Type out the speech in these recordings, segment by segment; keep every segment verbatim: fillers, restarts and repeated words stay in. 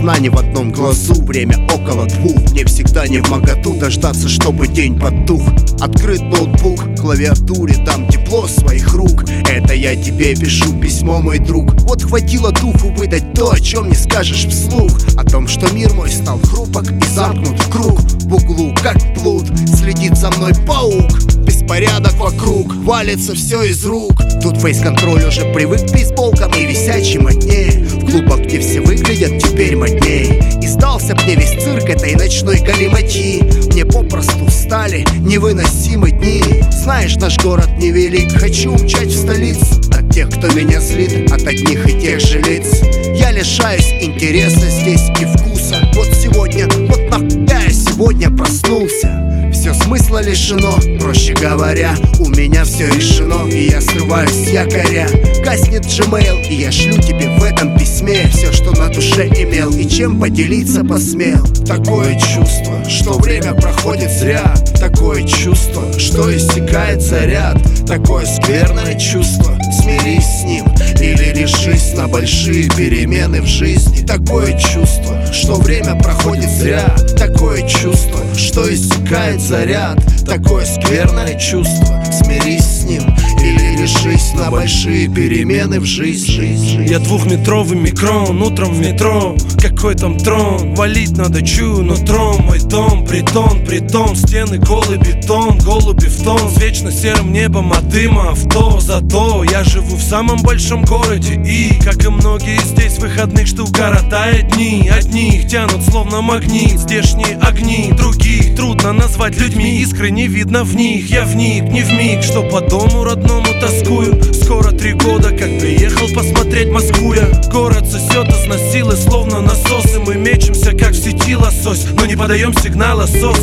сна не в одном глазу. Время около двух, мне всегда не вмоготу дождаться, чтобы день потух. Открыт ноутбук, клавиатуре дам тепло своих рук. Это я тебе пишу письмо, мой друг. Вот хватило духу выдать то, о чем не скажешь вслух. О том, что мир мой стал хрупок и замкнут в круг. В углу, как плут, следит за мной паук. Беспорядок вокруг, валится все из рук. Тут фейс-контроль уже привык к бейсболкам и висячей мотне. В клубах, где все выглядят теперь модней. И сдался мне весь цирк этой ночной галиматьи. Мне попросту стали невыносимы дни. Знаешь, наш город невелик, хочу умчать в столицу. От тех, кто меня злит, от одних и тех же лиц. Я лишаюсь интереса здесь и вкуса. Вот сегодня, вот нахуй я сегодня проснулся. Все смысла лишено, проще говоря. У меня все решено, и я срываюсь с якоря. Гаснет Gmail, и я шлю тебе в этом письме все, что на душе имел, и чем поделиться посмел. Такое чувство, что время проходит зря. Такое чувство, что иссякает заряд. Такое скверное чувство, смирись с ним или решись на большие перемены в жизни. Такое чувство, что время проходит зря. Такое чувство, что иссякает заряд. Такое скверное чувство, смирись с ним или решись на большие перемены в жизни. Я двухметровый микрон, утром в метро. Какой там трон, валить надо чую нутром. Мой дом, притон, притон, стены голый бетон. Голуби в тон, с вечно серым небом от дыма авто. Зато я живу в самом большом городе и, как и многие здесь, выходных жду, коротая дни. Одних тянут словно магнит здешние огни, других трудно назвать людьми, искры не видно в них. Я вник, не вмиг, что по дому родному тоскую. Скоро три года, как приехал посмотреть Москву я. Город сосет из силы, словно насосы. Мы мечемся, как в сети лосось, но не подаем сигнала сос.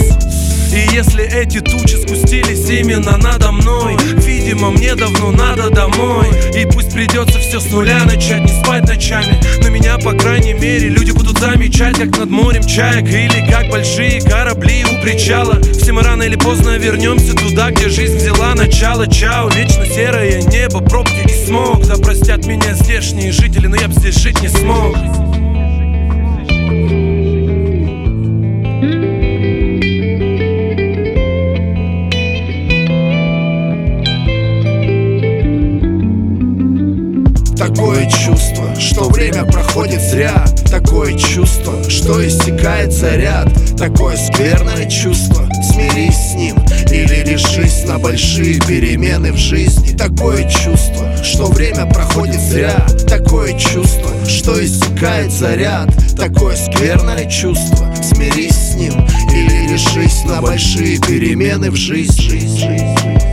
И если эти тучи спустились именно надо мной, видимо, мне давно надо домой. И пусть придется все с нуля начать, не спать ночами, но меня, по крайней мере, люди будут замечать, как над морем чаек или как большие корабли у причала. Все мы рано или поздно вернемся туда, где жизнь взяла начало. Чао, вечно серое небо, пробки и смог. Да простят меня здешние жители, но я б здесь жить не смог. Такое чувство, что время проходит зря. Такое чувство, что иссякает заряд. Такое скверное чувство, смирись с ним или решись на большие перемены в жизни. Такое чувство, что время проходит зря. Такое чувство, что иссякает заряд. Такое скверное чувство, смирись с ним или решись на большие перемены в жизни.